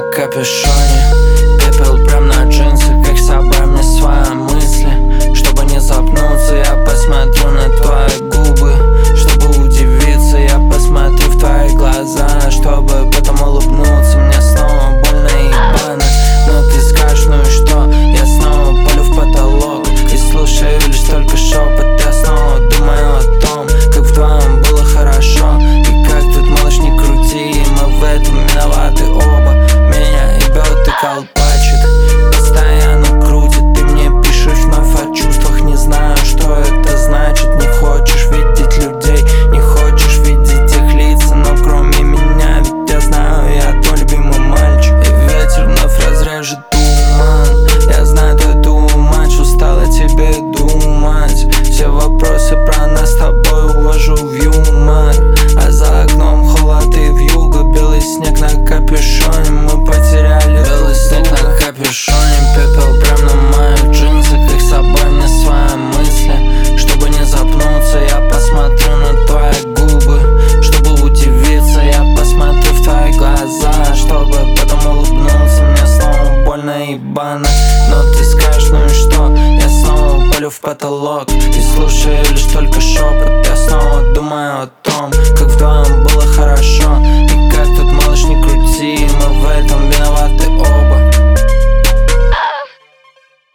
капюшоне. Пепел прям на джинсы, как собрать мне свои мысли. Чтобы не запнуться, я посмотрю на твои губы. Чтобы удивиться, я посмотрю в твои глаза. Чтобы потом улыбнуться, мне снова больно и ебано. Но ты скажешь, ну и что? Я снова палю в потолок и слушаю лишь только шепот. Я снова думаю о том, как вдвоем было хорошо. И как тут, малыш, не крути, мы в этом виноваты оба. Меня ебет и колпачит, постоянно крутит. Ты мне пишешь вновь о чувствах, не знаю, что это значит. Не хочешь видеть людей, не хочешь видеть их лица. Но кроме меня, ведь я знаю, я твой любимый мальчик. И ветер вновь разрежет туман. Я знаю, ты too much, устала тебе думать. Все вопросы про нас с тобой увожу в юмор. А за окном холод и вьюга, белый снег на капюшоне. Мы потеряли белый снег на капюшоне. Пепел прям на моих джинсах, их с собой мне свои мысли. Чтобы не запнуться, я посмотрю на твои губы. Чтобы удивиться, я посмотрю в твои глаза. Чтобы потом улыбнуться, мне снова больно и ебано. Но ты скажешь, ну и что? Я снова палю в потолок и слушаю лишь только шепот. Я снова думаю о том, как вдвоем было хорошо. И как тут, малыш, не крути, мы в этом виноваты оба.